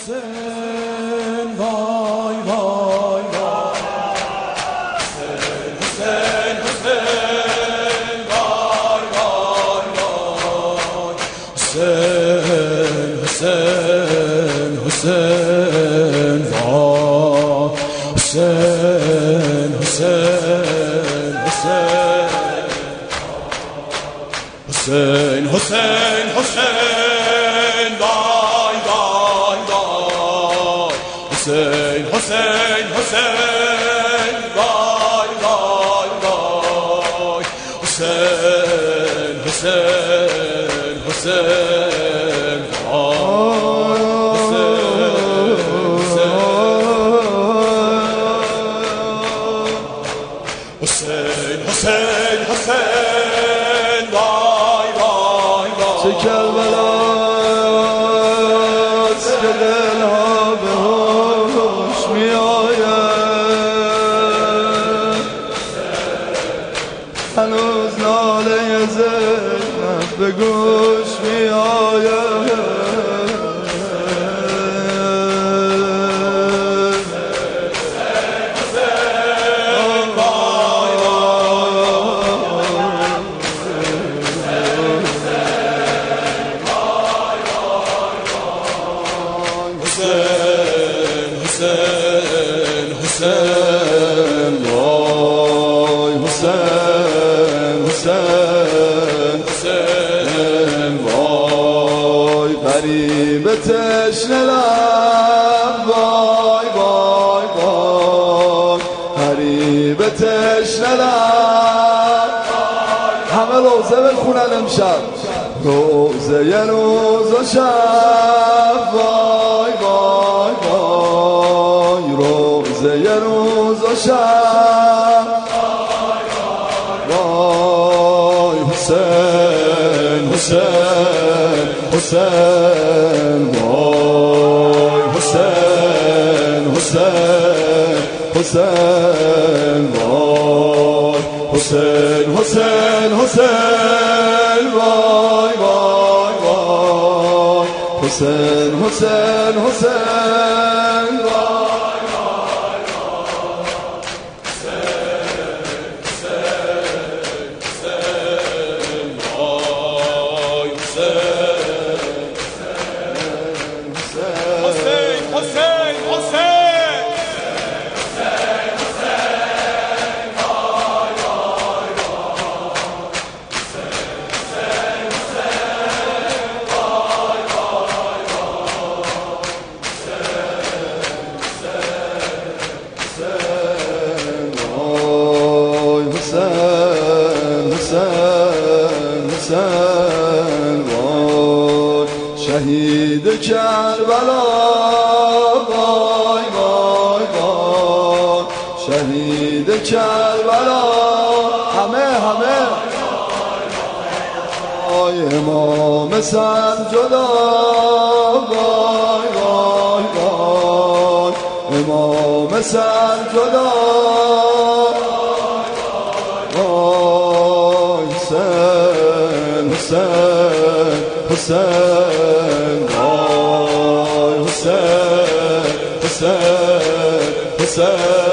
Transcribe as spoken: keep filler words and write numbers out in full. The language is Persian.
حسین وای وای وای حسین حسین حسین وای وای وای حسین حسین حسین وای حسین حسین حسین حسین حسین حسین وای وای وای حسین حسین حسین وای وای وای حسین حسین حسین وای حسین حسین حسین وای وای وای چه کربلاست که دلها به هوش می آید، هنوز ناله زینب به گوش می آید. حسین حسین وای حسین حسین حسین وای غریب تشنه لب وای وای وای غریب تشنه لب. همه روزه بخونن امشب، روزه یه روز و شب وای وای وای روزه یه روز و شب وای حسین حسین حسین وای حسین حسین حسین وای حسین حسین حسین وای وای وای حسین حسین حسین وای شهید کربلا وای وای وای شهید کربلا. همه همه وای امام سر جدا وای وای وای امام سر جدا وای حسین حسین حسین وای حسین حسین حسین